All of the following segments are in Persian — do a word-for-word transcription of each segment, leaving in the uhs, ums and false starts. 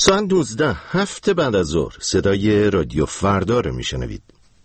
ساعت دوازده هفته بعد از ظهر صدای رادیو فردا رو میشنوید.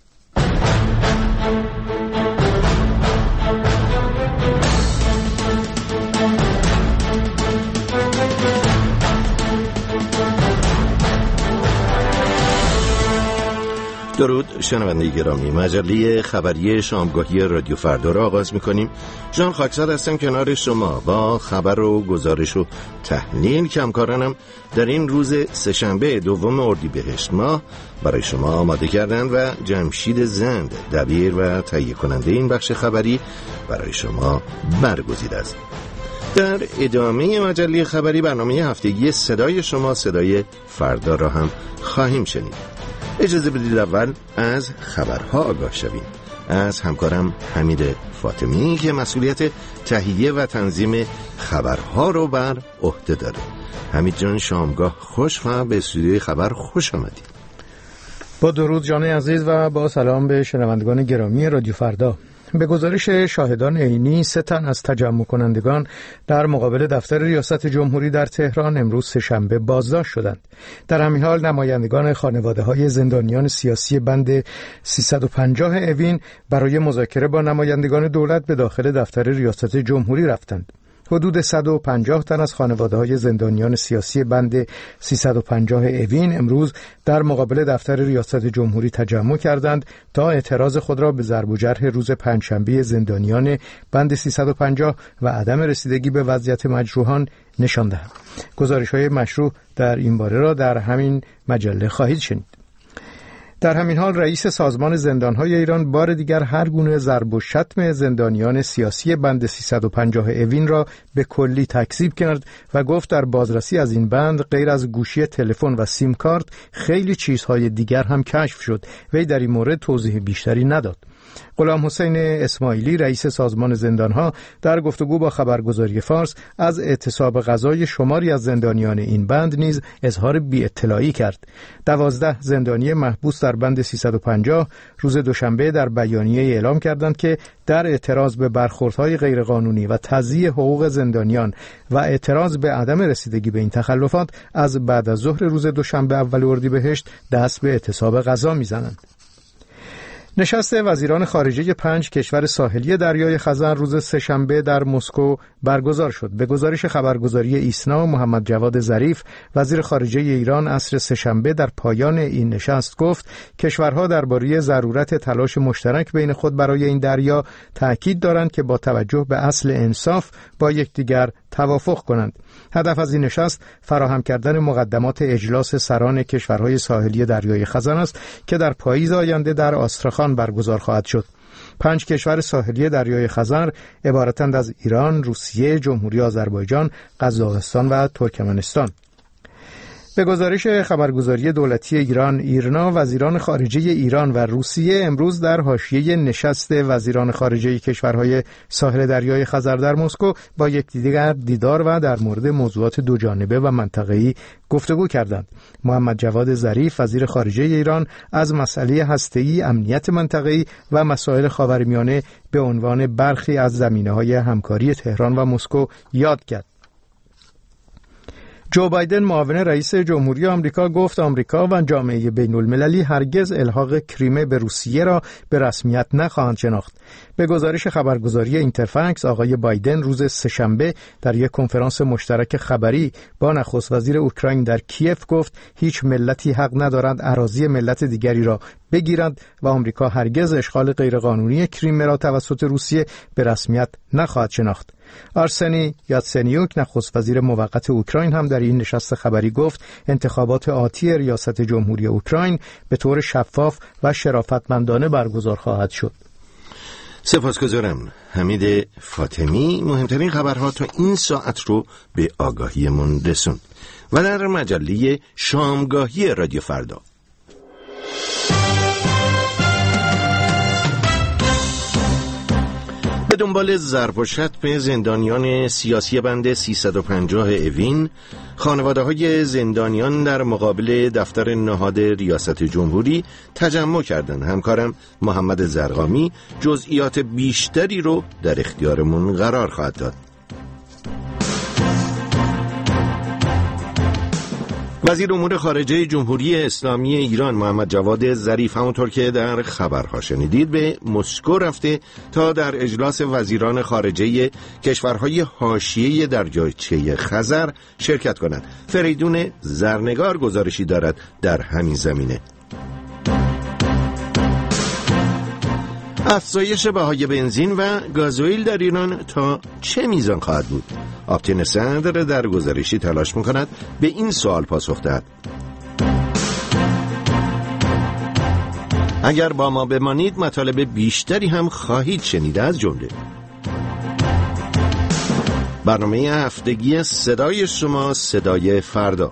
درود شنونده گرامی، مجله خبری شامگاهی رادیو فردا را آغاز میکنیم. جان خاکزاد هستم کنار شما با خبر و گزارش و تحلیل. کمکارانم در این روز سه‌شنبه دوم اردیبهشت ماه برای شما آماده کردن و جمشید زند دبیر و تهیه کننده این بخش خبری برای شما برگزیده است. در ادامه مجله خبری برنامه هفتگی صدای شما صدای فردا را هم خواهیم شنید. اجازه بدید اول از خبرها آگاه شویم از همکارم حمید فاطمی که مسئولیت تهیه و تنظیم خبرها رو بر عهده داره. حمید جان شامگاه خوش و به استودیوی خبر خوش آمدید. با درود جان عزیز و با سلام به شنوندگان گرامی رادیو فردا. به گزارش شاهدان عینی، سه تن از تجمع کنندگان در مقابل دفتر ریاست جمهوری در تهران امروز سه‌شنبه بازداشت شدند. در همین حال نمایندگان خانواده‌های زندانیان سیاسی بند سیصد و پنجاه اوین برای مذاکره با نمایندگان دولت به داخل دفتر ریاست جمهوری رفتند. حدود صد و پنجاه تن از خانواده‌های زندانیان سیاسی بند سیصد و پنجاه اوین امروز در مقابل دفتر ریاست جمهوری تجمع کردند تا اعتراض خود را به ضرب و جرح روز پنجشنبه زندانیان بند سیصد و پنجاه و عدم رسیدگی به وضعیت مجروحان نشان دهند. گزارش‌های مشروع در این باره را در همین مجله خواهید شنید. در همین حال رئیس سازمان زندان‌های ایران بار دیگر هر گونه ضرب و شتم زندانیان سیاسی بند سیصد و پنجاه اوین را به کلی تکذیب کرد و گفت در بازرسی از این بند غیر از گوشی تلفن و سیم کارت خیلی چیزهای دیگر هم کشف شد. وی در این مورد توضیح بیشتری نداد. غلام حسین اسماعیلی رئیس سازمان زندانها در گفتگو با خبرگزاری فارس از اعتصاب غذای شماری از زندانیان این بند نیز اظهار بی‌اطلاعی کرد. دوازده زندانی محبوس در بند سیصد و پنجاه روز دوشنبه در بیانیه اعلام کردند که در اعتراض به برخوردهای غیرقانونی و تضییع حقوق زندانیان و اعتراض به عدم رسیدگی به این تخلفات از بعد از ظهر روز دوشنبه اول اردیبهشت دست به اعتصاب غذا می‌زنند. نشست وزیران خارجه پنج کشور ساحلی دریای خزر روز سه‌شنبه در مسکو برگزار شد. به گزارش خبرگزاری ایسنا، محمد جواد ظریف وزیر خارجه ایران عصر سه‌شنبه در پایان این نشست گفت کشورها درباره ضرورت تلاش مشترک بین خود برای این دریا تأکید دارند که با توجه به اصل انصاف با یکدیگر توافق کنند. هدف از این نشست فراهم کردن مقدمات اجلاس سران کشورهای ساحلی دریای خزر است که در پاییز آینده در آسترخان برگزار خواهد شد. پنج کشور ساحلی دریای خزر عبارتند از ایران، روسیه، جمهوری آذربایجان، قزاقستان و ترکمنستان. به گزارش خبرگزاری دولتی ایران ایرنا، وزیران خارجه ایران و روسیه امروز در حاشیه نشست وزیران خارجه کشورهای ساحل دریای خزر در مسکو با یکدیگر دیدار و در مورد موضوعات دوجانبه و منطقه‌ای گفتگو کردند. محمد جواد ظریف وزیر خارجه ایران از مسئله هسته‌ای، امنیت منطقه‌ای و مسائل خاورمیانه به عنوان برخی از زمینه‌های همکاری تهران و مسکو یاد کرد. جو بایدن معاون رئیس جمهوری آمریکا گفت آمریکا و جامعه بین المللی هرگز الحاق کریمه به روسیه را به رسمیت نخواهند شناخت. به گزارش خبرگزاری اینترفکس آقای بایدن روز سه‌شنبه در یک کنفرانس مشترک خبری با نخست وزیر اوکراین در کیف گفت هیچ ملتی حق ندارد اراضی ملت دیگری را بگیرند و آمریکا هرگز اشغال غیرقانونی کریمه را توسط روسیه به رسمیت نخواهد شناخت. آرسنی یاتسنیوک نخست وزیر موقت اوکراین هم در این نشست خبری گفت انتخابات آتی ریاست جمهوری اوکراین به طور شفاف و شرافتمندانه برگزار خواهد شد. سپاسگزارم حمید فاطمی. مهمترین خبرها تا این ساعت رو به آگاهیمون رسوند و در مجله شامگاهی رادیو فردا به دنبال ضرب و شتم زندانیان سیاسی بند سیصد و پنجاه اوین، خانواده‌های زندانیان در مقابل دفتر نهاد ریاست جمهوری تجمع کردند. همکارم محمد زرقامی جزئیات بیشتری رو در اختیارمون قرار خواهد داد. وزیر امور خارجه جمهوری اسلامی ایران محمد جواد ظریف همونطور که در خبرها شنیدید به مسکو رفته تا در اجلاس وزیران خارجه کشورهای حاشیه دریاچه خزر شرکت کند. فریدون زرنگار گزارشی دارد در همین زمینه. افزایش بهای بنزین و گازوئیل در ایران تا چه میزان خواهد بود؟ آپتین صدر در گزارشی تلاش می‌کند به این سوال پاسخ دهد. اگر با ما بمانید مطالب بیشتری هم خواهید شنید، از جمله برنامه هفتگی صدای شما، صدای فردا.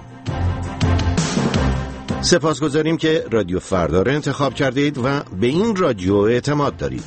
سپاسگزاریم که رادیو فردا را انتخاب کردید و به این رادیو اعتماد دارید.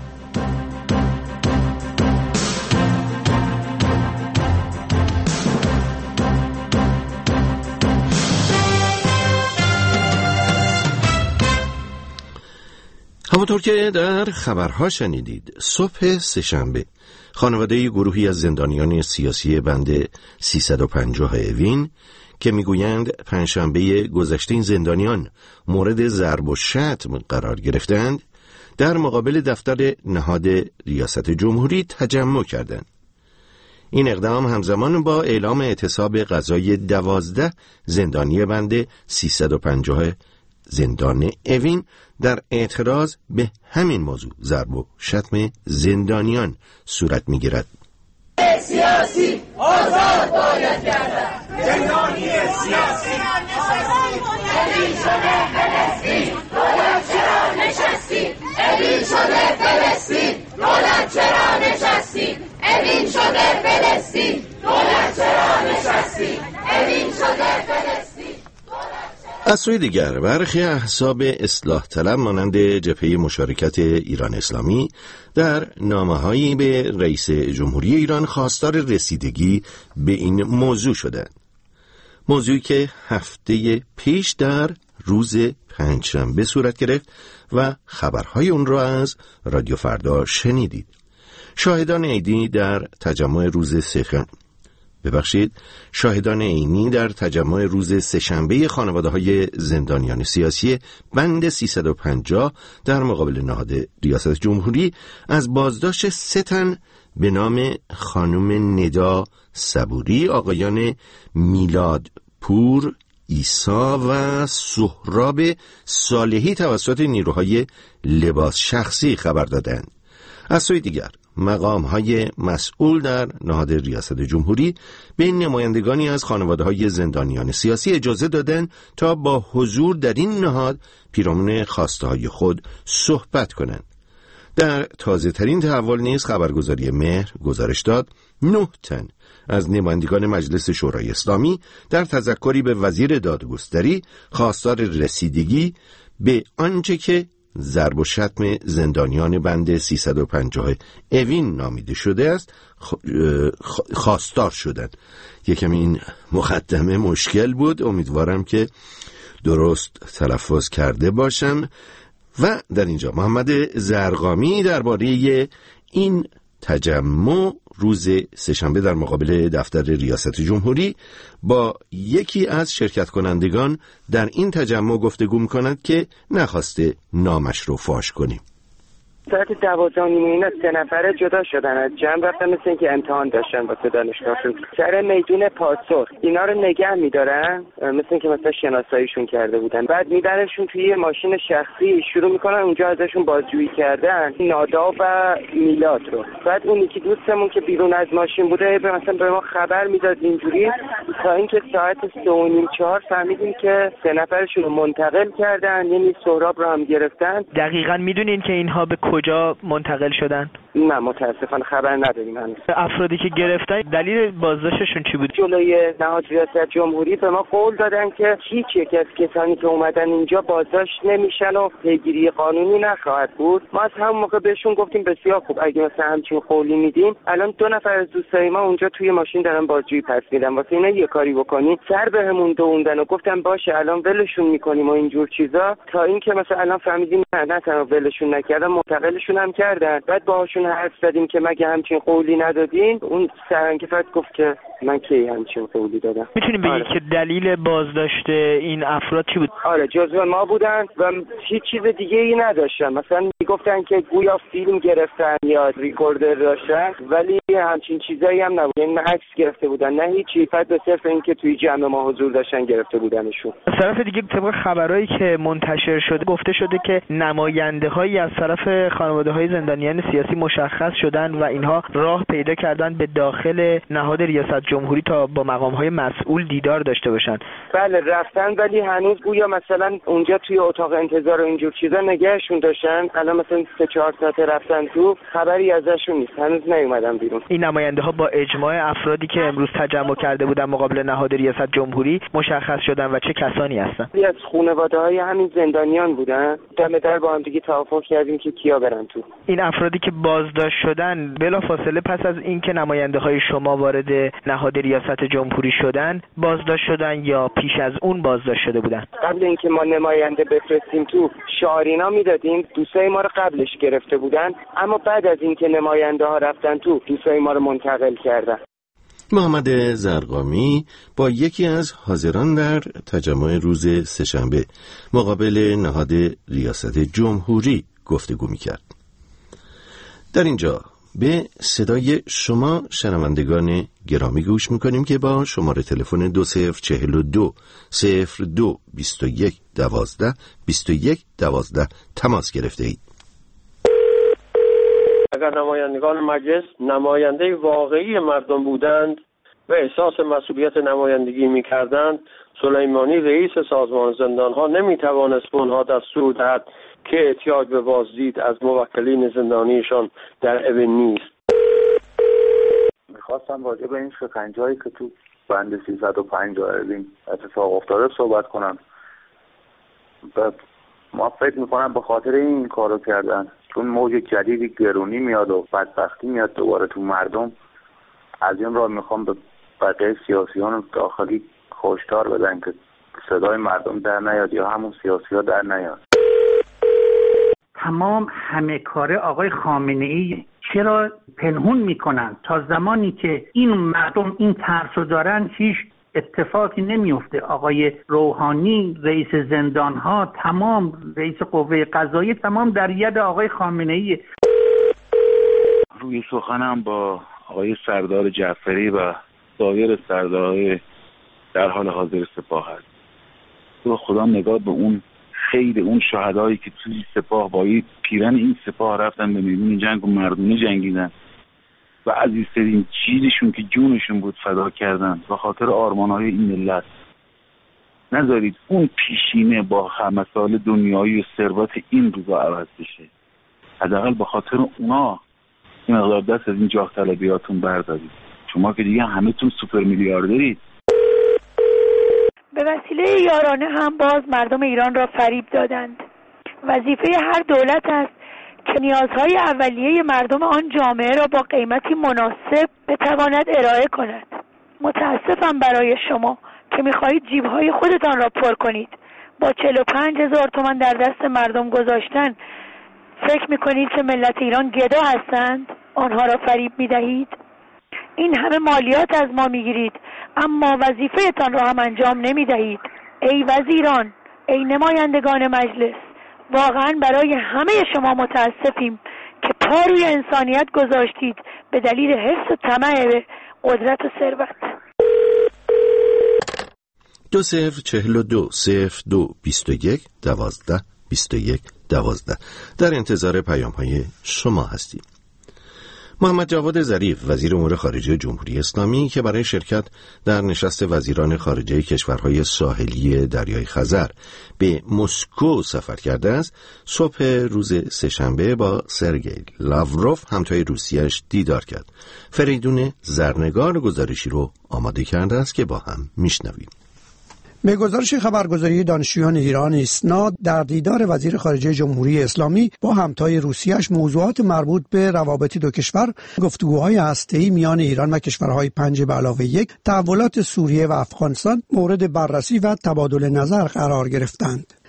همونطور که در خبرها شنیدید، صبح سه‌شنبه خانواده گروهی از زندانیان سیاسی بند سیصد و پنجاه اوین که میگویند پنجشنبه گذشته این زندانیان مورد ضرب و شتم قرار گرفتند، در مقابل دفتر نهاد ریاست جمهوری تجمع کردند. این اقدام همزمان با اعلام اعتصاب غذای دوازده زندانی بند سیصد و پنجاه زندان اوین در اعتراض به همین موضوع ضرب و شتم زندانیان صورت می‌گیرد. سیاسی آزاد باید گردد. زندانی سیاسی اوین شده فلسطین، دولت چرا نشستی؟ اوین شده فلسطین، دولت چرا نشستی؟ اوین شده فلسطین، دولت چرا نشستی؟ اوین شده فلسطین. از سوی دیگر برخی احزاب اصلاح طلب مانند جبهه مشارکت ایران اسلامی در نامه‌هایی به رئیس جمهوری ایران خواستار رسیدگی به این موضوع شدند. موضوعی که هفته پیش در روز پنجشنبه صورت گرفت و خبرهای اون را از رادیو فردا شنیدید. شاهدان عینی در تجمع روز سه‌شنبه ببخشید شاهدان عینی در تجمع روز سه‌شنبه خانواده‌های زندانیان سیاسی بند سیصد و پنجاه در مقابل نهاد ریاست جمهوری از بازداشت سه تن به نام خانم ندا صبوری، آقایان میلاد پور، عیسی و سهراب صالحی توسط نیروهای لباس شخصی خبر دادند. از سوی دیگر مقام‌های مسئول در نهاد ریاست جمهوری به نمایندگانی از خانواده‌های زندانیان سیاسی اجازه دادند تا با حضور در این نهاد پیرامون خواسته‌های خود صحبت کنند. در تازه‌ترین تحول نیز خبرگزاری مهر گزارش داد نه تن از نمایندگان مجلس شورای اسلامی در تذکری به وزیر دادگستری خواستار رسیدگی به آنچه که ضرب و شتم زندانیان بند سیصد و پنجاه اوین نامیده شده است خواستار شدند. یکم این مقدمه مشکل بود، امیدوارم که درست تلفظ کرده باشم. و در اینجا محمد زرقامی درباره این تجمع روز سه‌شنبه در مقابل دفتر ریاست جمهوری با یکی از شرکت کنندگان در این تجمع گفتگو می‌کند که نخواسته نامش رو فاش کنیم. ساعت دوازده و نیم اینا سه نفره جدا شدن از جمع، رفتن مثل اینکه امتحان داشتن واسه دانشگاهشون سر میدون پاسور. اینا رو نگه می‌دارن مثل اینکه مثلا شناساییشون کرده بودن، بعد میبرنشون توی ماشین شخصی، شروع میکنن اونجا ازشون بازجویی کردن نادا و میلاد رو. بعد اون یکی دوستمون که بیرون از ماشین بوده مثلا به ما خبر میداد اینجوری، تا اینکه ساعت سه و نیم چهار فهمیدیم که سه نفرشون رو منتقل کردن، یعنی سهراب رو هم گرفتن. دقیقاً میدونین که اینها به کجا منتقل شدن؟ نه متاسفانه خبر نداریم هنوز. افرادی که گرفتن دلیل بازداشتشون چی بود؟ جلوی نهاد ریاست جمهوری به ما قول دادن که هیچ یک از کسانی که اومدن اینجا بازداشت نمیشن و پیگیری قانونی نخواهد بود. ما از همون موقع بهشون گفتیم بسیار خوب، اگه مثلا همچین قولی میدیم، الان دو نفر از دوستای ما اونجا توی ماشین دارن بازجویی پس میدن، واسه اینا یه کاری بکنین. سر بهمون دووندن و گفتن باشه الان ولشون میکنیم و اینجور چیزا، تا اینکه مثلا الان فهمیدیم نه نه تنها ولشون نکردن منتقلشون هم کردن. بعد باهاش باشون حرف زدیم که مگه همچین قولی ندادین، اون سرانگفت گفت که من کی همچین قولی دادم. میتونیم بگی آره. که دلیل بازداشت این افراد چی بود؟ آره جزو ما بودن و هیچ چیز دیگه ای نداشتن. مثلا میگفتن که گویا فیلم گرفتن یا ریکوردر داشتن، ولی همچین چیزایی هم نبود. یعنی عکس گرفته بودن، نه هیچی، فقط به صرف اینکه توی جمع ما حضور داشتن گرفته بودنشون. از طرف دیگه طبق خبرایی که منتشر شده گفته شده که نماینده‌هایی از طرف خانواده‌های زندانیان سیاسی مشخص شدن و اینها راه پیدا کردن به داخل نهاد ریاست جمهوری تا با مقام‌های مسئول دیدار داشته باشن. بله رفتن، ولی هنوز گویا مثلا اونجا توی اتاق انتظار و اینجور چیزا نگهشون داشتن. الان مثلا سه چهار ساعت رفتن تو، خبری ازشون نیست، هنوز نیومدن بیرون. این نماینده‌ها با اجماع افرادی که امروز تجمع کرده بودن مقابل نهاد ریاست جمهوری مشخص شدن و چه کسانی هستن؟ از خانواده‌های همین زندانیان بودن. دم در با هم دیگه توافق کردیم که کیا برن تو. این افرادی که بازداشت شدن بلافاصله پس از اینکه نماینده‌های شما وارد نهاد ریاست جمهوری شدن بازداشت شدن یا پیش از اون بازداشت شده بودن؟ قبل اینکه ما نماینده بفرستیم تو شعارینا میدادیم، دوستای ما رو قبلش گرفته بودن، اما بعد از اینکه نماینده ها رفتن تو دوستای ما رو منتقل کردن. محمد زرقامی با یکی از حاضران در تجمع روز سه‌شنبه مقابل نهاد ریاست جمهوری گفتگو میکرد. در اینجا به صدای شما شنوندگان گرامی گوش میکنیم که با شماره تلفن دو صفر چهل و دو صفر دو بیست و یک دوازده بیست و یک دوازده تماس گرفته اید. اگر نمایندگان مجلس نماینده واقعی مردم بودند و احساس مسئولیت نمایندگی میکردند، سلیمانی رئیس سازمان زندانها نمیتوانست به آنها دستور دهد که احتیاج به بازدید از موکلین زندانیشان در اوین نیست. میخواستم راجع به این شکنجه‌ای که تو بند سیصد و پنجاه اوین اتفاق افتاده صحبت کنم. ما فکر میکنم به خاطر این کارو کردن، چون موج جدیدی گرونی میاد و بدبختی میاد دوباره تو مردم. از این راه میخوام به بقیه سیاسیان داخلی هشدار بدن که صدای مردم در نیاد یا همون سیاسی‌ها در نیاد. تمام همه کاره آقای خامنه‌ای چرا پنهون میکنن؟ تا زمانی که این مردم این ترسو دارن هیچ اتفاقی نمیفته. آقای روحانی رئیس زندانها، تمام رئیس قوه قضاییه، تمام در ید آقای خامنه‌ای. روی سخنم با آقای سردار جعفری و سایر سردارهای در حال حاضر سپاه هست. تو خدا نگاه به اون خیر اون شهدایی که توی سپاه با پیرن این سپاه رفتن به میدون جنگ و مردونه جنگیدن و عزیزترین چیزشون که جونشون بود فدا کردن به خاطر آرمان‌های این ملت. نذارید اون پیشینه با مسائل دنیایی و ثروت این روزا عوض بشه. حداقل به خاطر اونا این مقدار دست از این جاه طلبیاتون بردارید. شما که دیگه همه‌تون سوپر میلیاردرید. به وسیله یارانه هم باز مردم ایران را فریب دادند. وظیفه هر دولت است که نیازهای اولیه مردم آن جامعه را با قیمتی مناسب بتواند ارائه کند. متاسفم برای شما که می‌خواهید جیب‌های خودتان را پر کنید. با چهل و پنج هزار تومان در دست مردم گذاشتن فکر می‌کنید که ملت ایران گدا هستند؟ آنها را فریب می‌دهید؟ این همه مالیات از ما می‌گیرید اما وظیفه‌تان را هم انجام نمی‌دهید. ای وزیران، ای نمایندگان مجلس، واقعا برای همه شما متاسفیم که پا روی انسانیت گذاشتید به دلیل حرص و طمع به قدرت و ثروت. دو صفر چهل و دو صفر دو بیست و یک دوازده بیست و یک دوازده در انتظار پیام های شما هستیم. محمد جواد ظریف وزیر امور خارجه جمهوری اسلامی که برای شرکت در نشست وزیران خارجه کشورهای ساحلی دریای خزر به مسکو سفر کرده است، صبح روز سه‌شنبه با سرگئی لاوروف همتای روسیه‌اش دیدار کرد. فریدون زرنگار گزارشی رو آماده کرده است که با هم میشنویم. به گزارش خبرگزاری دانشجویان ایران ایسنا در دیدار وزیر خارجه جمهوری اسلامی با همتای روسیه‌اش موضوعات مربوط به روابط دو کشور، گفتگوهای هسته‌ای میان ایران و کشورهای پنج به علاوه یک، تحولات سوریه و افغانستان مورد بررسی و تبادل نظر قرار گرفتند.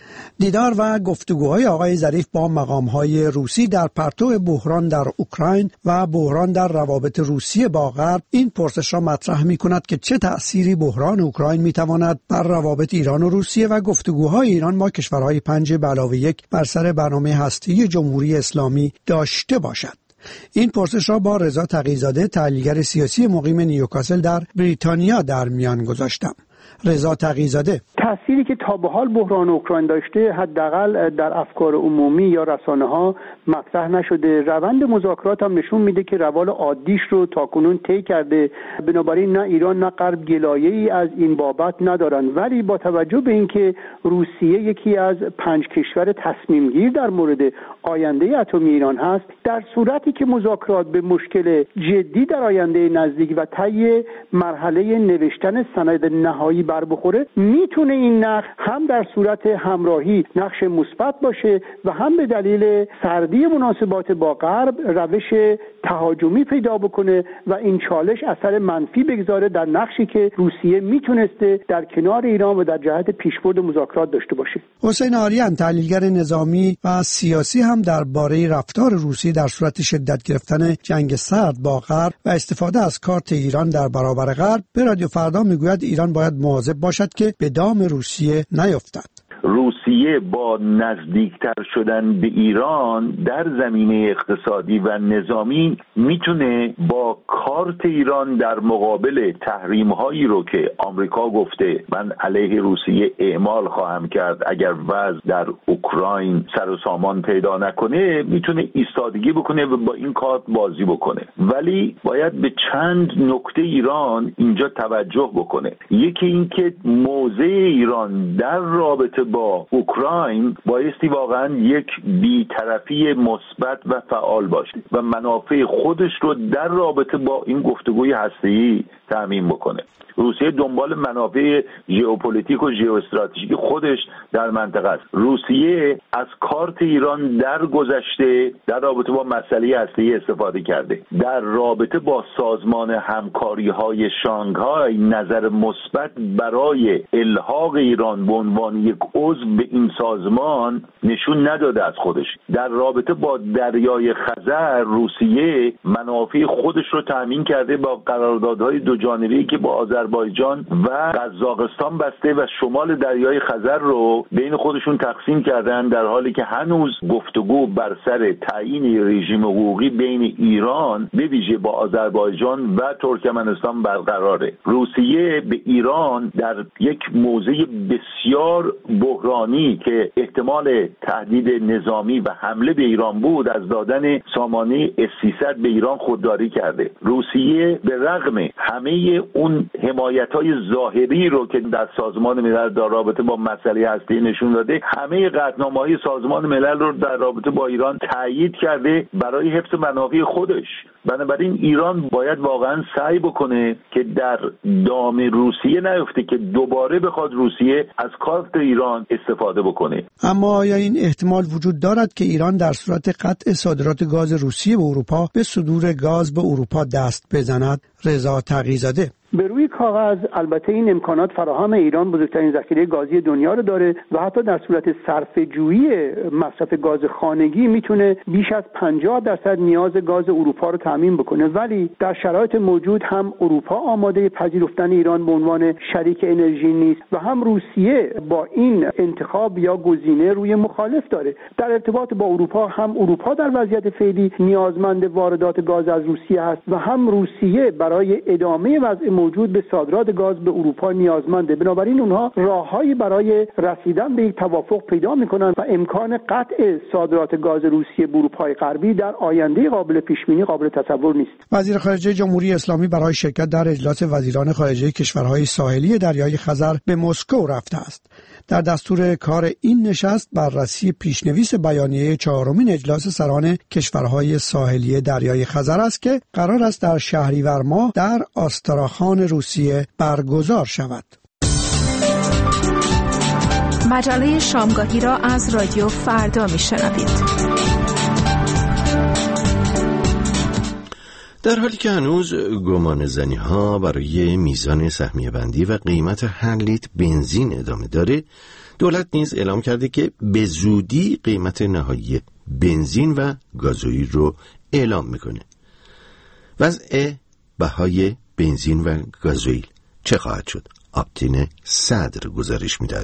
دیدار و گفتگوهای آقای ظریف با مقامهای روسی در پرتو بحران در اوکراین و بحران در روابط روسیه با غرب این پرسش را مطرح می کند که چه تأثیری بحران اوکراین می تواند بر روابط ایران و روسیه و گفتگوهای ایران با کشورهای پنج به علاوه یک بر سر برنامه هسته‌ای جمهوری اسلامی داشته باشد. این پرسش را با رضا تقی‌زاده، تحلیلگر سیاسی مقیم نیوکاسل در بریتانیا در میان گذاشتم. رضا تقی‌زاده: تأثیری که تا به حال بحران اوکراین داشته حداقل در افکار عمومی یا رسانه‌ها مطرح نشده. روند مذاکرات هم نشون میده که روال عادیش رو تاکنون طی کرده. بنابراین نه ایران نه غرب گلایه‌ای از این بابت ندارن. ولی با توجه به اینکه روسیه یکی از پنج کشور تصمیم گیر در مورد آینده اتمی ایران هست، در صورتی که مذاکرات به مشکل جدی در آینده نزدیک و طی مرحله نوشتن سند نهایی بر بخوره، میتونه این نقش هم در صورت همراهی نقش مثبت باشه و هم به دلیل سردی مناسبات با غرب روش تهاجمی پیدا بکنه و این چالش اثر منفی بگذاره در نقشی که روسیه میتونسته در کنار ایران و در جهت پیشبرد مذاکرات داشته باشه. حسین آریان، تحلیلگر نظامی و سیاسی، هم درباره رفتار روسیه در صورت شدت گرفتن جنگ سرد با غرب و استفاده از کارت ایران در برابر غرب به رادیو فردا میگوید ایران باید مواظب باشد که به دام روسیه نیفتد. روسیه با نزدیکتر شدن به ایران در زمینه اقتصادی و نظامی میتونه با کارت ایران در مقابل تحریم هایی رو که آمریکا گفته من علیه روسیه اعمال خواهم کرد اگر وضع در اوکراین سر و سامان پیدا نکنه، میتونه ایستادگی بکنه و با این کارت بازی بکنه. ولی باید به چند نکته ایران اینجا توجه بکنه. یکی این که موضع ایران در رابطه با اوکراین بایستی واقعا یک بی‌طرفی مثبت و فعال باشه و منافع خودش رو در رابطه با این گفتگوی هسته‌ای تامین بکنه. روسیه دنبال منافع ژئوپلیتیک و ژئواستراتژیک خودش در منطقه است. روسیه از کارت ایران در گذشته در رابطه با مسئله هسته‌ای استفاده کرده. در رابطه با سازمان همکاری‌های شانگهای نظر مثبت برای الحاق ایران به عنوان یک عضو به این سازمان نشون نداده از خودش. در رابطه با دریای خزر روسیه منافع خودش رو تامین کرده با قراردادهای دو جانبه‌ای که با آذربایجان و قزاقستان بسته و شمال دریای خزر رو بین خودشون تقسیم کردن، در حالی که هنوز گفتگو بر سر تعیین رژیم حقوقی بین ایران به ویژه با آذربایجان و ترکمنستان برقراره. روسیه به ایران در یک موضع بسیار بحرانی که احتمال تهدید نظامی و حمله به ایران بود از دادن سامانه اس سیصد به ایران خودداری کرده. روسیه به رغم همه اون حمایت‌های ظاهری رو که در سازمان ملل در رابطه با مسئله هسته‌ای نشون داده، همه قطعنامه‌های سازمان ملل رو در رابطه با ایران تایید کرده برای حفظ منافع خودش. بنابراین ایران باید واقعا سعی بکنه که در دام روسیه نیفته که دوباره بخواد روسیه از کارت ایران استفاده بکنه. اما آیا این احتمال وجود دارد که ایران در صورت قطع صادرات گاز روسیه به اروپا به صدور گاز به اروپا دست بزند؟ رضا تقی‌زاده: به روی کاغذ البته این امکانات فراهم. ایران بزرگترین ذخیره گازی دنیا رو داره و حتی در صورت صرفه‌جویی مصرف گاز خانگی میتونه بیش از پنجاه درصد نیاز گاز اروپا رو تامین بکنه. ولی در شرایط موجود هم اروپا آماده پذیرفتن ایران به عنوان شریک انرژی نیست و هم روسیه با این انتخاب یا گزینه روی مخالف داره. در ارتباط با اروپا هم اروپا در وضعیت فعلی نیازمند واردات گاز از روسیه هست و هم روسیه برای ادامه وضع موجود به صادرات گاز به اروپا نیازمنده. بنابراین اونها راههایی برای رسیدن به یک توافق پیدا میکنن و امکان قطع صادرات گاز روسیه به اروپای غربی در آینده قابل پیش بینی قابل تصور نیست. وزیر خارجه جمهوری اسلامی برای شرکت در اجلاس وزیران خارجه کشورهای ساحلی دریای خزر به مسکو رفته است. در دستور کار این نشست بررسی پیشنویس بیانیه چهارمین اجلاس سران کشورهای ساحلی دریای خزر است که قرار است در شهریور ماه در آستراخان روسیه برگزار شود. مجله شامگاهی را از رادیو فردا میشنوید. در حالی که هنوز گمان زنی ها برای میزان سهمیه بندی و قیمت هر لیتر بنزین ادامه داره، دولت نیز اعلام کرده که به زودی قیمت نهایی بنزین و گازوئیل رو اعلام میکنه. وضع بهای بنزین و گازوئیل چه خواهد شد؟ آپتین صدر گزارش میداد.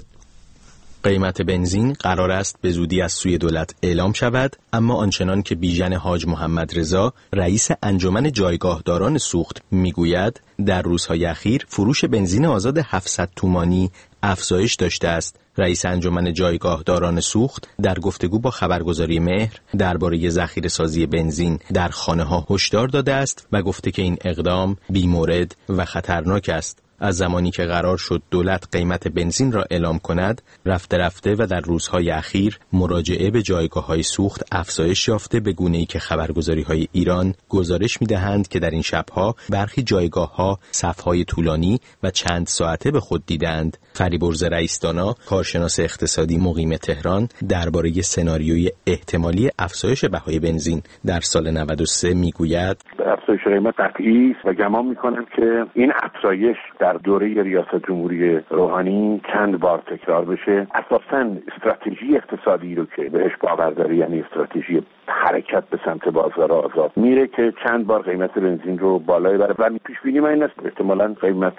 قیمت بنزین قرار است به زودی از سوی دولت اعلام شود، اما آنچنان که بیژن حاج محمد رضا رئیس انجمن جایگاهداران سوخت میگوید، در روزهای اخیر فروش بنزین آزاد هفتصد تومانی افزایش داشته است. رئیس انجمن جایگاهداران سوخت در گفتگو با خبرگزاری مهر درباره ذخیره‌سازی بنزین در خانه‌ها هشدار داده است و گفته که این اقدام بی‌مورد و خطرناک است. از زمانی که قرار شد دولت قیمت بنزین را اعلام کند، رفته رفته و در روزهای اخیر مراجعه به جایگاه‌های سوخت افزایش یافته، به گونه‌ای که خبرگزاری‌های ایران گزارش می‌دهند که در این شب‌ها برخی جایگاه‌ها صف‌های طولانی و چند ساعته به خود دیدند. فریبرز رئیس‌دانا، کارشناس اقتصادی مقیم تهران، درباره سناریوی احتمالی افزایش بهای بنزین در سال نود و سه می‌گوید: افزایش قیمت قطعی است و گمان می‌کنم که این افزایش در دوره ریاست جمهوری روحانی چند بار تکرار بشه. اساساً استراتژی اقتصادی رو که بهش باور داره، یعنی استراتژی حرکت به سمت بازار آزاد، میره که چند بار قیمت بنزین رو بالای بره و پیش بینی من این است احتمالاً قیمت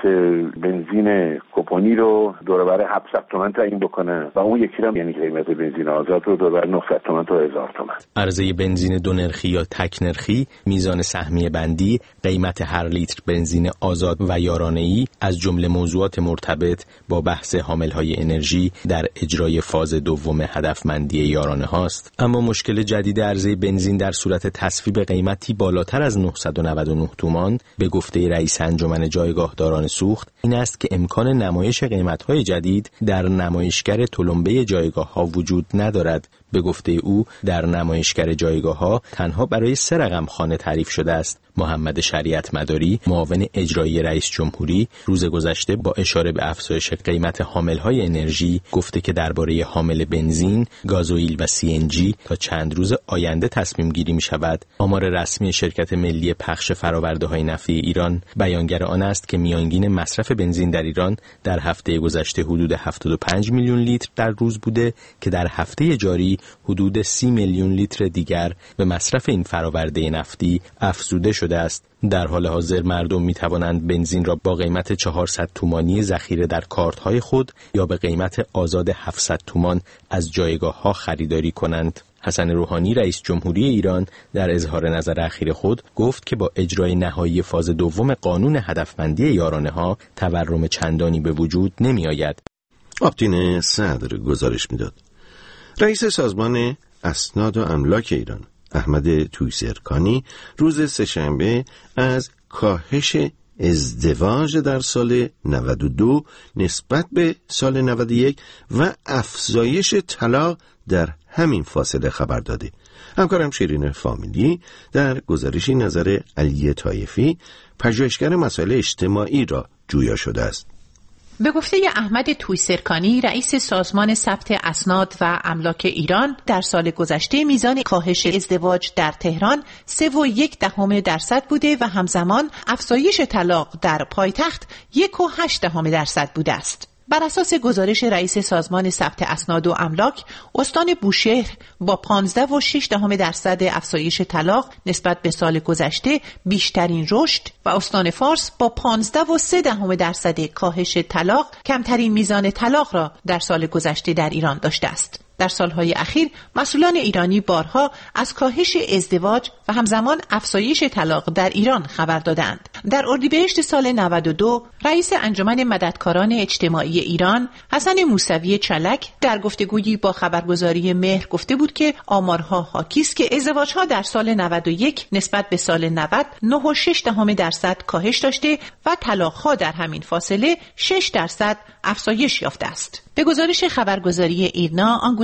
بنزین کوپونی رو دور بر هفتصد تومان تعیین بکنه و اون یکی رو، یعنی قیمت بنزین آزاد رو دور بر نهصد تومان تا هزار تومان. عرضه بنزین دو نرخی یا تک نرخی، میزان سهمیه بندی، قیمت هر لیتر بنزین آزاد و یارانه‌ای از جمله موضوعات مرتبط با بحث حامل‌های انرژی در اجرای فاز دوم هدفمندی یارانه هاست. اما مشکل جدید عرضه بنزین در صورت تصویب قیمتی بالاتر از نهصد و نود و نه تومان به گفته رئیس انجمن جایگاهداران سوخت این است که امکان نمایش قیمت‌های جدید در نمایشگر تلمبه جایگاه‌ها وجود ندارد. به گفته او در نمایشگر جایگاه‌ها تنها برای سه رقم خانه تعریف شده است. محمد شریعت مداری، معاون اجرایی رئیس جمهوری، روز گذشته با اشاره به افزایش قیمت حامل‌های انرژی گفته که درباره حامل بنزین، گازوئیل و سی ان جی تا چند روز آینده تصمیم گیری می شود. آمار رسمی شرکت ملی پخش فرآورده‌های نفتی ایران بیانگر آن است که میانگین مصرف بنزین در ایران در هفته گذشته حدود هفتاد و پنج میلیون لیتر در روز بوده که در هفته جاری حدود سی میلیون لیتر دیگر به مصرف این فرآورده نفتی افزوده شده است. در حال حاضر مردم می توانند بنزین را با قیمت چهارصد تومانی ذخیره در کارت‌های خود یا به قیمت آزاد هفتصد تومان از جایگاه‌ها خریداری کنند. حسن روحانی رئیس جمهوری ایران در اظهار نظر اخیر خود گفت که با اجرای نهایی فاز دوم قانون هدفمندی یارانه‌ها تورم چندانی به وجود نمی آید. آپتین صدر گزارش میداد. رئیس سازمان اسناد و املاک ایران احمد تویسرکانی روز سه‌شنبه از کاهش ازدواج در سال نود و دو نسبت به سال نود و یک و افزایش طلاق در همین فاصله خبر داده. همکارم شیرین فامیلی در گزارشی نظر علی طایفی، پژوهشگر مسائل اجتماعی را جویا شده است. به گفته احمد تویسرکانی رئیس سازمان ثبت اسناد و املاک ایران، در سال گذشته میزان کاهش ازدواج در تهران سه و یک دهم درصد بوده و همزمان افزایش طلاق در پایتخت یک و هشت دهم درصد بوده است. بر اساس گزارش رئیس سازمان ثبت اسناد و املاک، استان بوشهر با پانزده و شش دهم درصد افزایش طلاق نسبت به سال گذشته بیشترین رشد و استان فارس با پانزده و سه دهم درصد کاهش طلاق کمترین میزان طلاق را در سال گذشته در ایران داشته است. در سالهای اخیر مسئولان ایرانی بارها از کاهش ازدواج و همزمان افزایش طلاق در ایران خبر دادند. در اردیبهشت سال نود و دو رئیس انجمن مددکاران اجتماعی ایران حسن موسوی چلک در گفتگویی با خبرگزاری مهر گفته بود که آمارها حاکی است که ازدواجها در سال نود و یک نسبت به سال نود نه و شش دهم درصد کاهش داشته و طلاقها در همین فاصله شش درصد افزایش یافته است. به گزارش خبرگزاری ایرنا آنگونه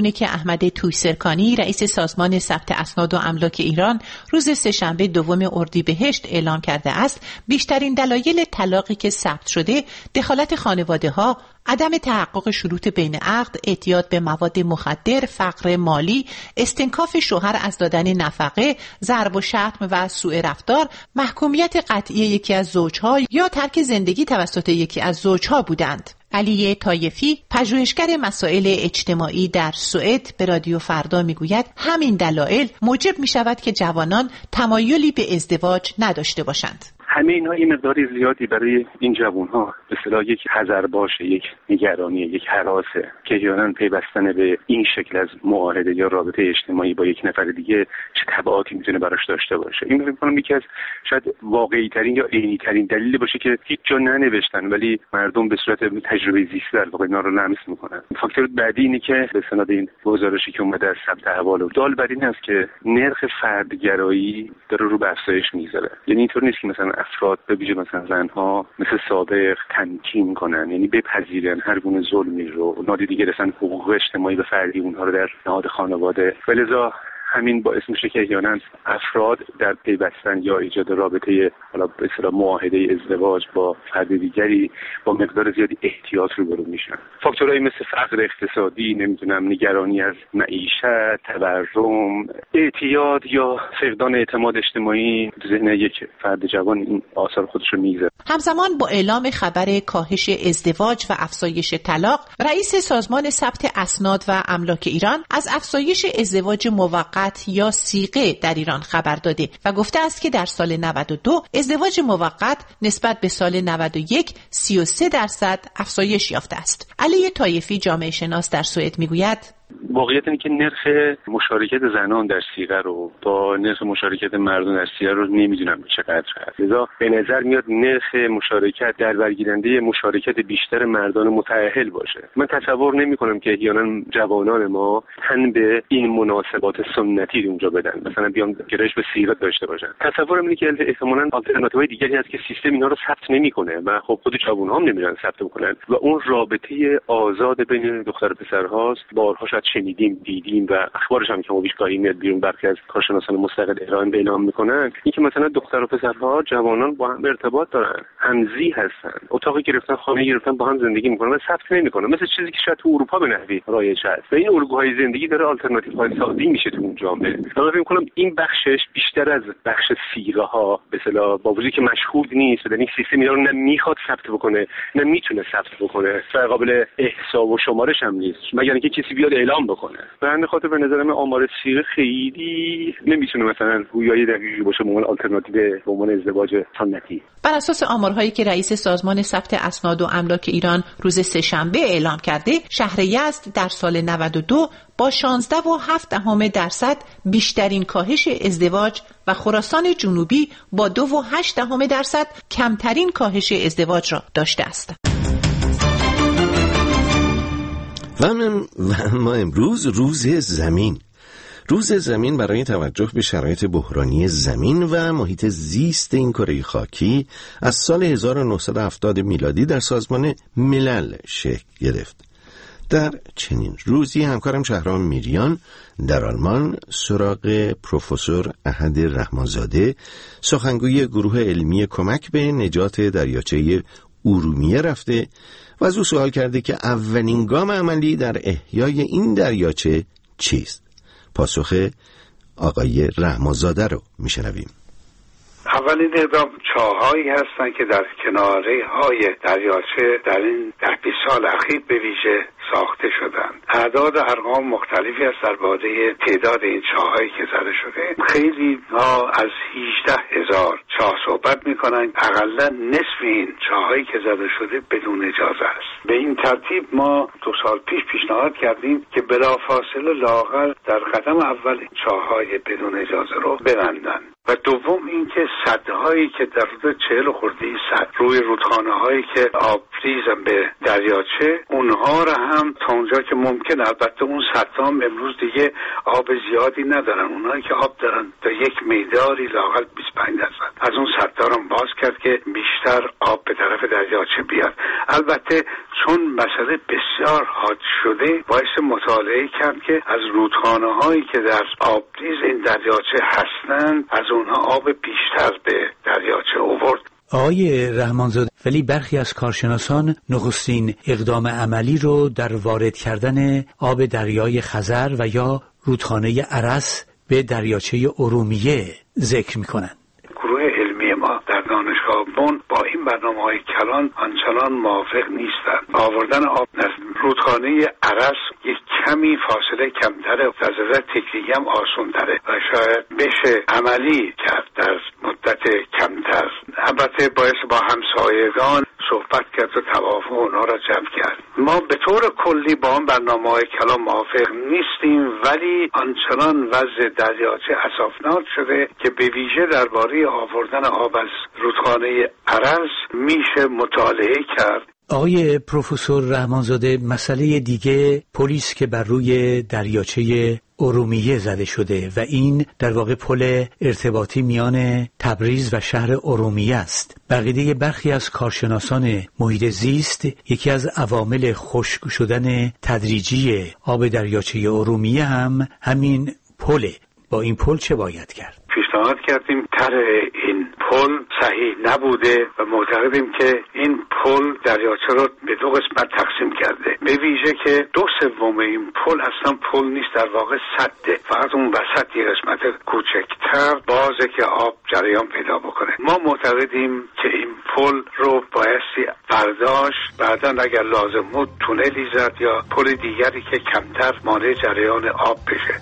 گونه که احمد تویسرکانی رئیس سازمان ثبت اسناد و املاک ایران روز سه‌شنبه دوم اردیبهشت اعلام کرده است، بیشترین دلایل طلاقی که ثبت شده دخالت خانواده‌ها، عدم تحقق شروط بین عقد، اعتیاد به مواد مخدر، فقر مالی، استنکاف شوهر از دادن نفقه، ضرب و شتم و سوء رفتار، محکومیت قطعی یکی از زوجها یا ترک زندگی توسط یکی از زوجها بودند. علی طایفی، پژوهشگر مسائل اجتماعی در سوئد، به رادیو فردا میگوید همین دلایل موجب می شود که جوانان تمایلی به ازدواج نداشته باشند. همه اینها این مقداری زیادی برای این جوانها به اصطلاح یک حذر باشه، یک نگرانی، یک هراسه که احیانا پیوستن به این شکل از معاهده یا رابطه اجتماعی با یک نفر دیگه چه تبعاتی میتونه براش داشته باشه. این فکر می‌کنم یکی از شاید واقعی ترین یا عینی ترین دلیلی باشه که هیچ جا ننوشتن ولی مردم به صورت تجربه زیسته در واقع اینا رو لمس میکنن. فاکتور بعدی اینه که به سند این گزارشی که اومده از ثبت احوال و دال بر این است که نرخ فردگرایی داره رو به افزایش میذاره. یعنی اینطور نیست که مثلا افراد به ویژه مثلا زنها مثل سابق تمکین کنن، یعنی بپذیرن هر گونه ظلمی رو، نادیده گرفتن حقوق اجتماعی و فردی اونها رو در نهاد خانواده. ولذا همین باعث میشه که احیانا افراد در پیوستن یا ایجاد رابطه حالا به اصطلاح معاهده ازدواج با فرد دیگری با مقدار زیادی احتیاط روبرو میشن. فاکتورهایی مثل فقر اقتصادی، نمیدونم نگرانی از معیشت، تورم، اعتیاد یا فقدان اعتماد اجتماعی ذهن یک فرد جوان این آثار خودش رو میگذاره. همزمان با اعلام خبر کاهش ازدواج و افزایش طلاق، رئیس سازمان ثبت اسناد و املاک ایران از افزایش ازدواج موقت یا صیغه در ایران خبر داده و گفته است که در سال نود و دو ازدواج موقت نسبت به سال نود و یک سی و سه درصد افزایش یافته است. علی طایفی، جامعه شناس در سوئد، میگوید واقعیت اینه که نرخ مشارکت زنان در صیغه رو با نرخ مشارکت مردان در صیغه رو نمیدونم چقدر هست. لذا به نظر میاد نرخ مشارکت در برگیرنده مشارکت بیشتر مردان متأهل باشه. من تصور نمی‌کنم که احیانا جوانان ما تن به این مناسبات سنتی اونجا بدن، مثلا بیان گرایش به صیغه داشته باشن. تصورم اینه که احتمالاً آلترناتیوهای دیگری هست که سیستم اینا رو ثبت نمی‌کنه و خب خود جوان‌ها هم نمی‌رن ثبت بکنن و اون رابطه آزاد بین دختر و پسرهاست. بارها شنیدیم، دیدیم و اخبارش هم که ما بیشتری میاد بیرون، برخی از کارشناسان مستقل ایران اعلام میکنن اینکه مثلا دختر و پسرها جوانان با هم ارتباط دارن، همزی هستن، اتاقی گرفتن، خانه گرفتن، با هم زندگی میکنن و ثبت نمیکنن، مثل چیزی که شاید تو اروپا به نحوی رایج هست و این الگوهای زندگی داره آلترناتیوهای سازی میشه تو اون جامعه. من فکر میکنم این بخشش بیشتر از بخش صیغه ها به اصطلاح با وجودی که مشهود نیست و در این سیستم اینا رو نه میخواد ثبت بکنه نه میتونه ثبت بکنه و قابل احصا و شمارش هم نیست مگر اینکه کسی بیاد اعلام بکنه. به همین خاطر به نظر من آمار صیغه خیلی نمیتونه مثلا گویای دقیقی باشه به عنوان آلترناتیو به عنوان ازدواج سنتی. بر اساس آمارهایی که رئیس سازمان ثبت اسناد و املاک ایران روز سه‌شنبه اعلام کرده، شهر یزد در سال نود و دو با شانزده و هفت دهم درصد بیشترین کاهش ازدواج و خراسان جنوبی با دو و هشت دهم درصد کمترین کاهش ازدواج را داشته است. و ما امروز روز زمین روز زمین برای توجه به شرایط بحرانی زمین و محیط زیست این کره خاکی از سال هزار و نهصد و هفتاد میلادی در سازمان ملل شکل گرفت. در چنین روزی همکارم شهرام میریان در آلمان سراغ پروفسور احد رحمانزاده، سخنگوی گروه علمی کمک به نجات دریاچه ارومیه رفته و از او سوال کرده که اولین گام عملی در احیای این دریاچه چیست؟ پاسخ آقای رحمانزاده رو میشنویم. اولین اقدام چاهایی هستند که در کناره های دریاچه در این ده بیست سال اخیر به ویژه ساخته شدند. اعداد ارقام مختلفی است درباره تعداد این چاهایی که زده شده. خیلی ها از هجده هزار چاه صحبت میکنن. اقلا نصف این چاهایی که زده شده بدون اجازه است. به این ترتیب ما دو سال پیش پیشنهاد کردیم که بلافاصله لااقل در قدم اول چاههای بدون اجازه رو ببندن. و دوم اینکه سدهایی که در حدود چهل خورده سد روی رودخانه هایی که آبریزن به دریاچه، اونها را هم تا اونجا که ممکن، البته اون سدها هم امروز دیگه آب زیادی ندارن، اونایی که آب دارن تا یک میداری لااقل بیست و پنج درصد از اون سدها را باز کرد که بیشتر آب به طرف دریاچه بیاد. البته چون مسئله بسیار حاد شده باعث مطالعه کرد که از رودخانه هایی که در آبریز این دریاچه هستند از اونها آب بیشتر به دریاچه آورد. آقای رحمانزاده، ولی برخی از کارشناسان نخستین اقدام عملی رو در وارد کردن آب دریای خزر و یا رودخانه ارس به دریاچه ارومیه ذکر میکنند. گروه علمی ما در دانشگاه بن با این برنامه‌های کلان آنچنان موافق نیستند. آوردن آب از رودخانه ارس یک کمی فاصله کمتره و از نظر تکنیکی هم آسان‌تره و شاید بشه عملی کرد در مدت کمتر. البته باعث با همسایگان صحبت کرد و توافق اونا را جمع کرد. ما به طور کلی با اون برنامه‌های کلان موافق نیستیم، ولی آنچنان وضع دریاچه اسفناک شده که به ویژه درباره آوردن آب از رودخانه ارس میشه مطالعه کرد. آقای پروفسور رحمانزاده، مسئله دیگه پلیس که بر روی دریاچه ارومیه زده شده و این در واقع پل ارتباطی میان تبریز و شهر ارومیه است. بقیده برخی از کارشناسان محیط زیست یکی از عوامل خشک شدن تدریجی آب دریاچه ارومیه هم همین پله. با این پل چه باید کرد؟ پیشنهاد کردیم طرح این پل صحیح نبوده و معتقدیم که این پل دریاچه رو به دو قسمت تقسیم کرده، به ویژه که دو سوم این پل اصلا پل نیست، در واقع سده، فقط اون وسط یه قسمت کوچکتر بازه که آب جریان پیدا بکنه. ما معتقدیم که این پل رو بایستی برداشت، بعداً اگر لازم بود تونلی زد یا پل دیگری که کمتر مانع جریان آب بشه.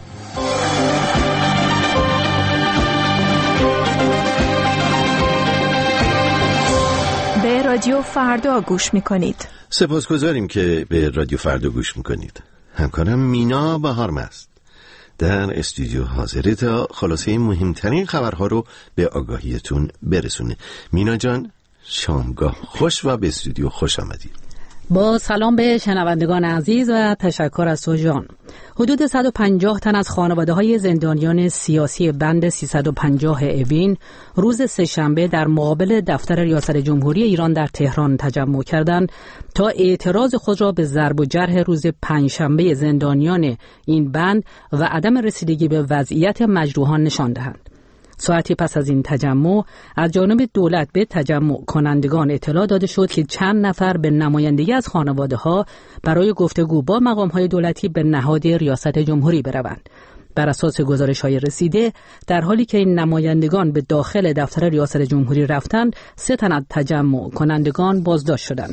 به رادیو فردا گوش میکنید. سپاسگزاریم که به رادیو فردا گوش میکنید. همکارم مینا بهارمست در استودیو حاضره تا خلاصه مهمترین خبرها رو به آگاهیتون برسونه. مینا جان، شامگاه خوش و به استودیو خوش آمدید. با سلام به شنوندگان عزیز و تشکر از تو جان. حدود صد و پنجاه تن از خانواده‌های زندانیان سیاسی بند سیصد و پنجاه اوین روز سه‌شنبه در مقابل دفتر ریاست جمهوری ایران در تهران تجمع کردند تا اعتراض خود را به ضرب و جرح روز پنجشنبه زندانیان این بند و عدم رسیدگی به وضعیت مجروحان نشان دهند. ساعتی پس از این تجمع از جانب دولت به تجمع کنندگان اطلاع داده شد که چند نفر به نمایندگی از خانواده‌ها برای گفتگو با مقام‌های دولتی به نهاد ریاست جمهوری بروند. بر اساس گزارش‌های رسیده، در حالی که این نمایندگان به داخل دفتر ریاست جمهوری رفتند، سه تن از تجمع کنندگان بازداشت شدند.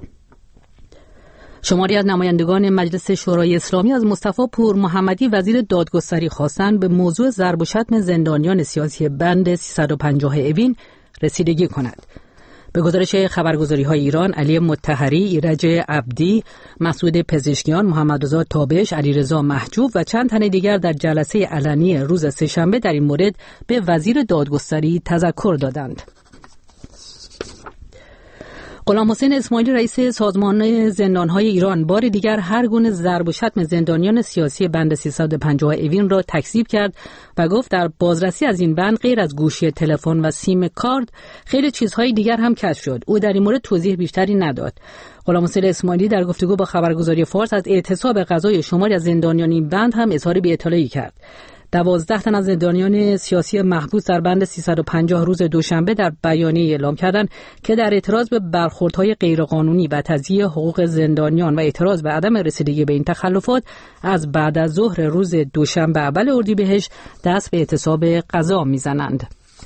شماری از نمایندگان مجلس شورای اسلامی از مصطفی پور محمدی وزیر دادگستری خواستند به موضوع ضرب و شتم زندانیان سیاسی بند سیصد و پنجاه اوین رسیدگی کند. به گزارش خبرگزاری‌های ایران، علی مطهری، ایرج عبدی، مسعود پزشکیان، محمد رضا تابش، علیرضا محجوب و چند تن دیگر در جلسه علنی روز سه‌شنبه در این مورد به وزیر دادگستری تذکر دادند. غلام حسین اسماعیلی رئیس سازمان زندانهای ایران بار دیگر هر گونه ضرب و شتم زندانیان سیاسی بند سیصد و پنجاه اوین را تکذیب کرد و گفت در بازرسی از این بند غیر از گوشی تلفن و سیم کارت خیلی چیزهای دیگر هم کشف شد. او در این مورد توضیح بیشتری نداد. غلام حسین اسماعیلی در گفتگو با خبرگزاری فارس از اعتصاب قضای شماری از زندانیان این بند هم اظهار بی‌اطلاعی کرد. دوازده تن از زندانیان سیاسی محبوس در بند سیصد و پنجاه روز دوشنبه در بیانیه اعلام کردند که در اعتراض به برخوردهای غیرقانونی و تضییع حقوق زندانیان و اعتراض به عدم رسیدگی به این تخلفات از بعد از ظهر روز دوشنبه اول اردیبهشت دست به اعتصاب قضا میزنند.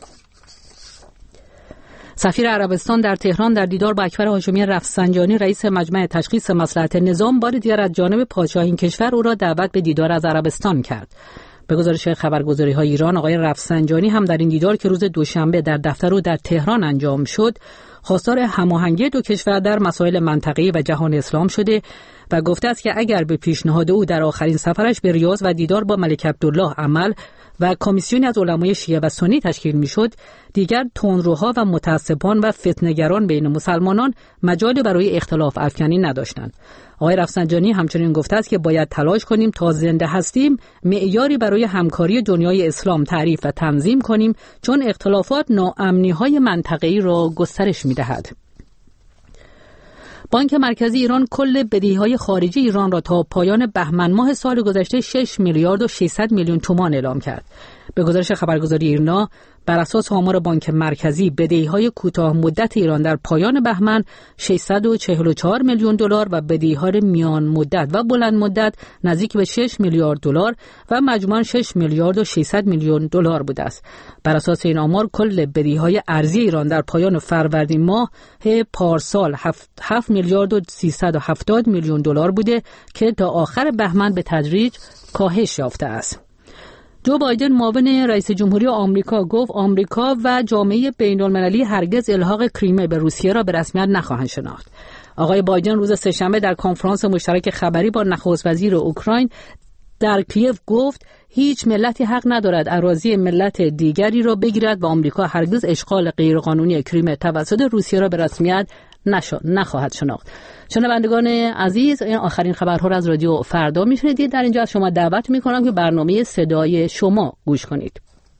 سفیر عربستان در تهران در دیدار با اکبر هاشمی رفسنجانی رئیس مجمع تشخیص مصلحت نظام بار دیگر از جانب پادشاه این کشور او را دعوت به دیدار از عربستان کرد. به گزارش خبرگزاری‌های ایران، آقای رفسنجانی هم در این دیدار که روز دوشنبه در دفتر او در تهران انجام شد، خواستار هماهنگی دو کشور در مسائل منطقه‌ای و جهان اسلام شده و گفته است که اگر به پیشنهاد او در آخرین سفرش به ریاض و دیدار با ملک عبدالله عمل و کمیسیونی از علمای شیعه و سنی تشکیل میشد، دیگر تندروها و متعصبان و فتنه‌گران بین مسلمانان مجالی برای اختلاف افکنی نداشتند. آقای رفسنجانی همچنین گفته است که باید تلاش کنیم تا زنده هستیم معیاری برای همکاری دنیای اسلام تعریف و تنظیم کنیم، چون اختلافات ناامنی‌های منطقه‌ای را گسترش می‌دهد. بانک مرکزی ایران کل بدهی‌های خارجی ایران را تا پایان بهمن ماه سال گذشته شش میلیارد و ششصد میلیون تومان اعلام کرد. به گزارش خبرگزاری ایرنا، بر اساس آمار بانک مرکزی بدهی‌های کوتاه مدت ایران در پایان بهمن ششصد و چهل و چهار میلیون دلار و بدهی‌های میان مدت و بلند مدت نزدیک به شش میلیارد دلار و مجموعاً شش میلیارد و ششصد میلیون دلار بوده است. بر اساس این آمار کل بدهی‌های ارزی ایران در پایان فروردین ماه پارسال هفت میلیارد و سیصد و هفتاد میلیون دلار بوده که تا آخر بهمن به تدریج کاهش یافته است. جو بایدن معاون رئیس جمهوری آمریکا گفت آمریکا و جامعه بین‌المللی هرگز الحاق کریمه به روسیه را به رسمیت نخواهند شناخت. آقای بایدن روز سه‌شنبه در کنفرانس مشترک خبری با نخست وزیر اوکراین در کیف گفت هیچ ملتی حق ندارد اراضی ملت دیگری را بگیرد و آمریکا هرگز اشغال غیرقانونی کریمه توسط روسیه را به رسمیت نخواهد شناخت. شنوندگان عزیز، این آخرین خبرها را از رادیو فردا میشنیدید. در اینجا از شما دعوت میکنم که برنامه صدای شما گوش کنید.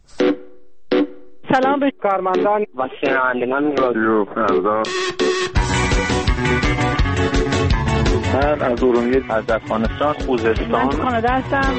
سلام به کارمندان و شنوندگان رادیو فردا. من از ارومیه، از افغانستان، خوزستان، من کانادا هستم.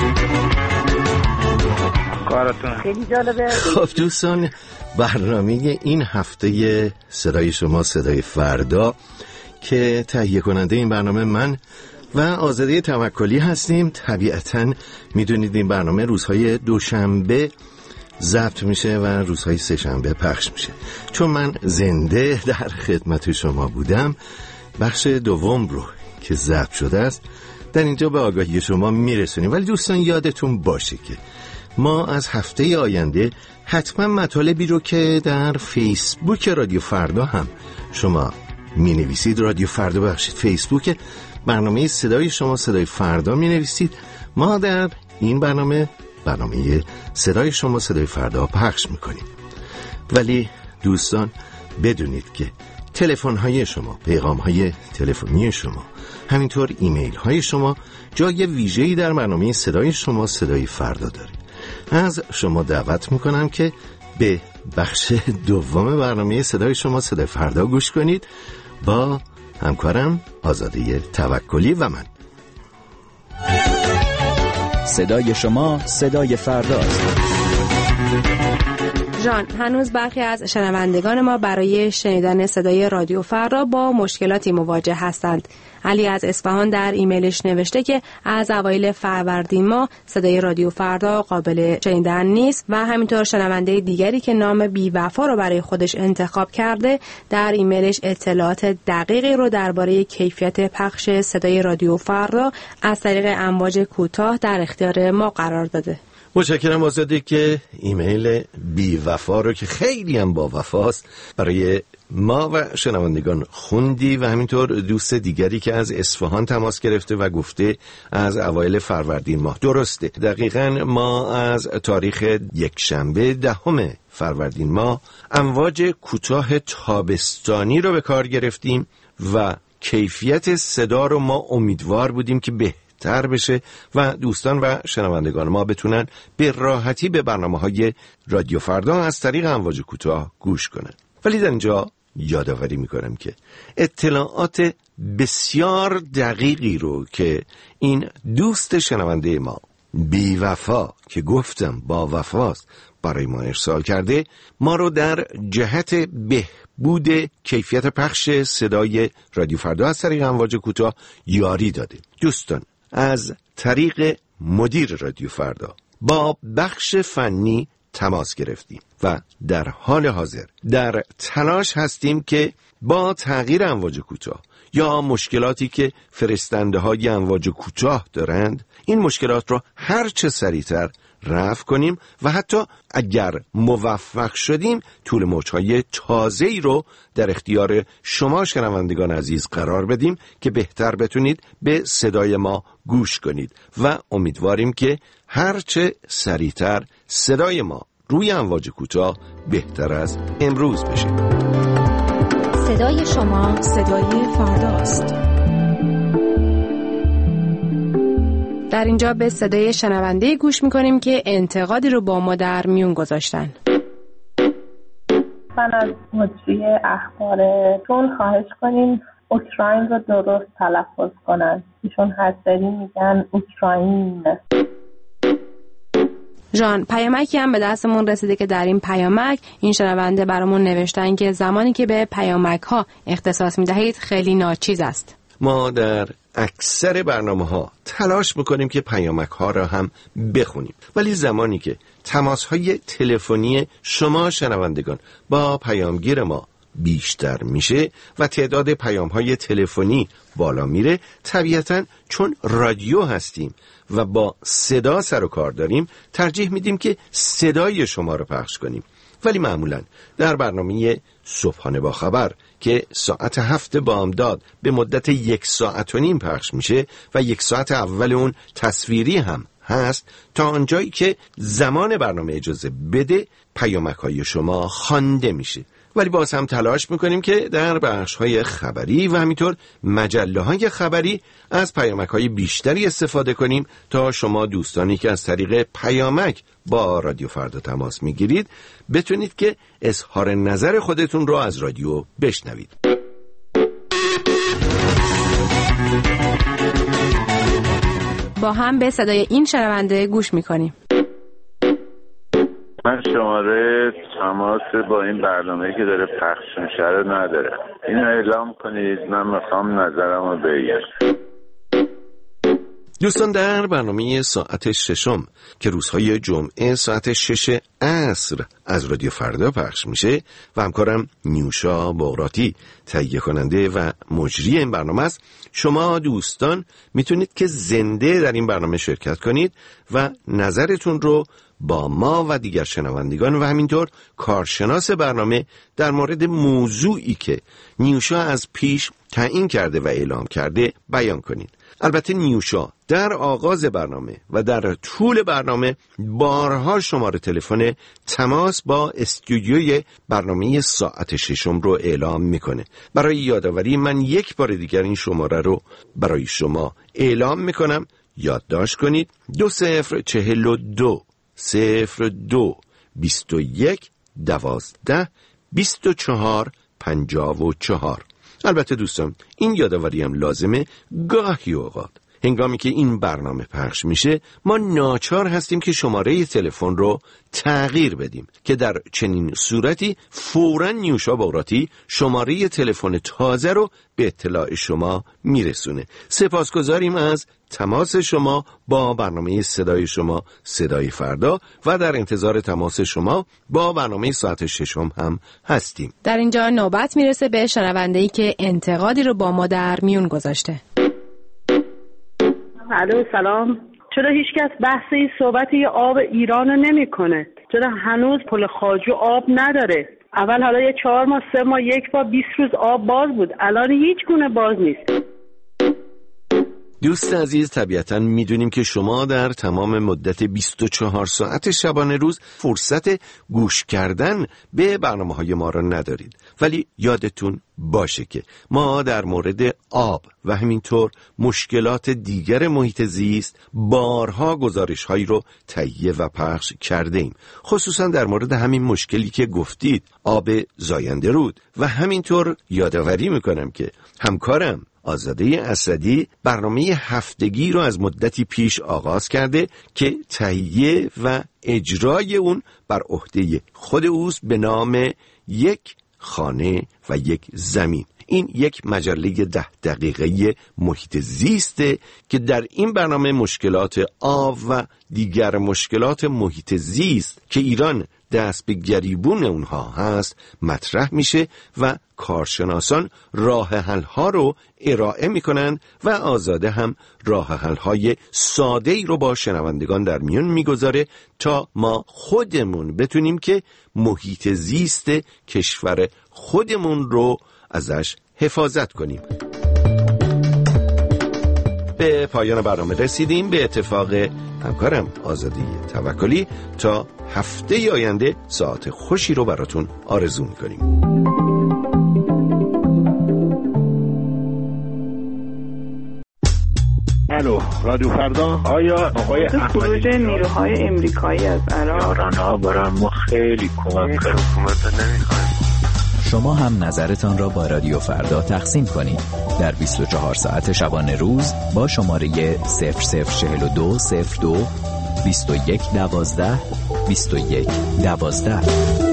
کارتون خیلی جالبه. خب دوستان، برنامه این هفته صدای شما صدای فردا که تهیه کننده این برنامه من و آزاده توکلی هستیم. طبیعتاً میدونید این برنامه روزهای دوشنبه ضبط میشه و روزهای سه‌شنبه پخش میشه. چون من زنده در خدمت شما بودم، بخش دوم رو که ضبط شده است در اینجا به آگاهی شما میرسونیم. ولی دوستان یادتون باشه که ما از هفته آینده حتما مطالبی رو که در فیسبوک رادیو فردا هم شما می نویسید، رادیو فردا بخشید فیسبوک برنامه صدای شما صدای فردا می نویسید، ما در این برنامه برنامه صدای شما صدای فردا پخش می کنیم. ولی دوستان بدونید که تلفن های شما، پیغام های تلفنی شما، همینطور ایمیل های شما جای ویژه‌ای در برنامه صدای شما صدای فردا داره. از شما دعوت میکنم که به بخش دوم برنامه صدای شما صدای فردا گوش کنید با همکارم آزاده توکلی و من. صدای شما صدای فرداست. جان، هنوز برخی از شنوندگان ما برای شنیدن صدای رادیو فردا با مشکلاتی مواجه هستند. علی از اصفهان در ایمیلش نوشته که از اوایل فروردین ماه صدای رادیو فردا قابل شنیدن نیست و همینطور شنونده دیگری که نام بی‌وفا رو برای خودش انتخاب کرده در ایمیلش اطلاعات دقیقی رو درباره کیفیت پخش صدای رادیو فردا از طریق امواج کوتاه در اختیار ما قرار داده. متشکرم آزاده که ایمیل بی وفا رو که خیلی هم با وفاست برای ما و شنوندگان خوندی و همینطور دوست دیگری که از اصفهان تماس گرفته و گفته از اوایل فروردین ماه. درسته، دقیقاً ما از تاریخ یکشنبه دهم فروردین ماه امواج کوتاه تابستانی رو به کار گرفتیم و کیفیت صدا رو ما امیدوار بودیم که به تر بشه و دوستان و شنوندگان ما بتونن به راحتی به برنامه‌های رادیو فردا از طریق امواج کوتاه گوش کنن. ولی در اینجا یادآوری میکنم که اطلاعات بسیار دقیقی رو که این دوست شنونده ما بی وفا که گفتم با وفاست برای ما ارسال کرده، ما رو در جهت بهبود کیفیت پخش صدای رادیو فردا از طریق امواج کوتاه یاری داده. دوستان، از طریق مدیر رادیو فردا با بخش فنی تماس گرفتیم و در حال حاضر در تلاش هستیم که با تغییر امواج کوتاه یا مشکلاتی که فرستنده های امواج کوتاه دارند این مشکلات را هر چه سریعتر رفع کنیم و حتی اگر موفق شدیم طول موج‌های تازه‌ای رو در اختیار شما شنوندگان عزیز قرار بدیم که بهتر بتونید به صدای ما گوش کنید و امیدواریم که هر چه سریعتر صدای ما روی امواج کوتاه بهتر از امروز بشه. صدای شما صدای فرداست. در اینجا به صدای شنونده گوش میکنیم که انتقادی رو با ما در میون گذاشتن. من از مجری اخبارتون خواهش کنیم اوکراین رو درست تلفظ کنن. ایشون هر سری میگن اوکراین. جان، پیامکی هم به دستمون رسیده که در این پیامک این شنونده برامون نوشتن که زمانی که به پیامک ها اختصاص میدهید خیلی ناچیز است. ما در اکثر برنامه ها تلاش میکنیم که پیامک ها را هم بخونیم، ولی زمانی که تماس های تلفنی شما شنوندگان با پیامگیر ما بیشتر میشه و تعداد پیام های تلفنی بالا میره، طبیعتاً چون رادیو هستیم و با صدا سر و کار داریم ترجیح میدیم که صدای شما رو پخش کنیم. ولی معمولاً در برنامه صبحانه با خبر که ساعت هفت بامداد به مدت یک ساعت و نیم پخش میشه و یک ساعت اول اون تصویری هم هست، تا آنجایی که زمان برنامه اجازه بده پیامک های شما خوانده میشه. ولی باز هم تلاش میکنیم که در بخش‌های خبری و همینطور مجله‌های خبری از پیامک‌های بیشتری استفاده کنیم تا شما دوستانی که از طریق پیامک با رادیو فردا تماس میگیرید بتونید که اظهار نظر خودتون رو از رادیو بشنوید. با هم به صدای این شنونده گوش میکنیم. من شماره تماس با این برنامه‌ای که داره پخش میشه رو نداره. اینو اعلام کنید، من میخوام نظرمو بگم. دوستان، در برنامه ساعت ششم که روزهای جمعه ساعت شش عصر از رادیو فردا پخش میشه و همکارم نیوشا بغراتی تهیه کننده و مجری این برنامه است، شما دوستان میتونید که زنده در این برنامه شرکت کنید و نظرتون رو با ما و دیگر شنوندگان و همینطور کارشناس برنامه در مورد موضوعی که نیوشا از پیش تعیین کرده و اعلام کرده بیان کنید. البته نیوشا در آغاز برنامه و در طول برنامه بارها شماره تلفن تماس با استودیوی برنامه ساعت ششم رو اعلام میکنه. برای یادآوری من یک بار دیگر این شماره رو برای شما اعلام میکنم. یادداشت کنید: دو صفر چهل و دو صفر دو بیست و یک دوازده بیست و چهار پنجاه و چهار. البته دوستان، این یادآوری هم لازمه گاهی اوقات هنگامی که این برنامه پخش میشه ما ناچار هستیم که شماره تلفن رو تغییر بدیم که در چنین صورتی فوراً نیوشا بغراتی شماره تلفن تازه رو به اطلاع شما میرسونه. سپاسگزاریم از تماس شما با برنامه صدای شما صدای فردا و در انتظار تماس شما با برنامه ساعت ششم هم هستیم. در اینجا نوبت میرسه به شنونده‌ای که انتقادی رو با ما در میون گذاشته. الو سلام. چرا هیچکس بحث این صحبت یه آب ایران رو نمی کنه؟ چرا هنوز پل خواجو آب نداره؟ اول حالا یه چهار ماه سه ماه یک بار بیست روز آب باز بود، الان هیچ گونه باز نیست. دوست عزیز، طبیعتاً میدونیم که شما در تمام مدت بیست و چهار ساعت شبانه روز فرصت گوش کردن به برنامه‌های ما را ندارید، ولی یادتون باشه که ما در مورد آب و همینطور مشکلات دیگر محیط زیست بارها گزارش‌هایی رو تهیه و پخش کرده ایم، خصوصاً در مورد همین مشکلی که گفتید، آب زاینده رود. و همینطور یادآوری میکنم که همکارم آزاده اسدی برنامه هفتگی رو از مدتی پیش آغاز کرده که تهیه و اجرای اون بر عهده خود اوست به نام یک خانه و یک زمین. این یک مجله ده دقیقه‌ای محیط زیسته که در این برنامه مشکلات آب و دیگر مشکلات محیط زیست که ایران دست به گریبون اونها هست مطرح میشه و کارشناسان راه حل ها رو ارائه میکنن و آزاده هم راه حل های ساده ای رو با شنوندگان در میون میگذاره تا ما خودمون بتونیم که محیط زیست کشور خودمون رو ازش حفاظت کنیم. به پایان برنامه رسیدیم. به اتفاق همکارم آزادی توکلی تا هفته آینده ساعت خوشی رو براتون آرزو میکنیم. الو رادیو فردا. آیا آقای خروج نیروهای امریکایی از عراق ها برای ما خیلی کمک کرد. حکومت نمیخوایم. شما هم نظرتان را با رادیو فردا تقسیم کنید در بیست و چهار ساعت شبانه روز با شماره صفر صفر چهل و دو صفر دو بیست و یک دوازده بیست و یک دوازده.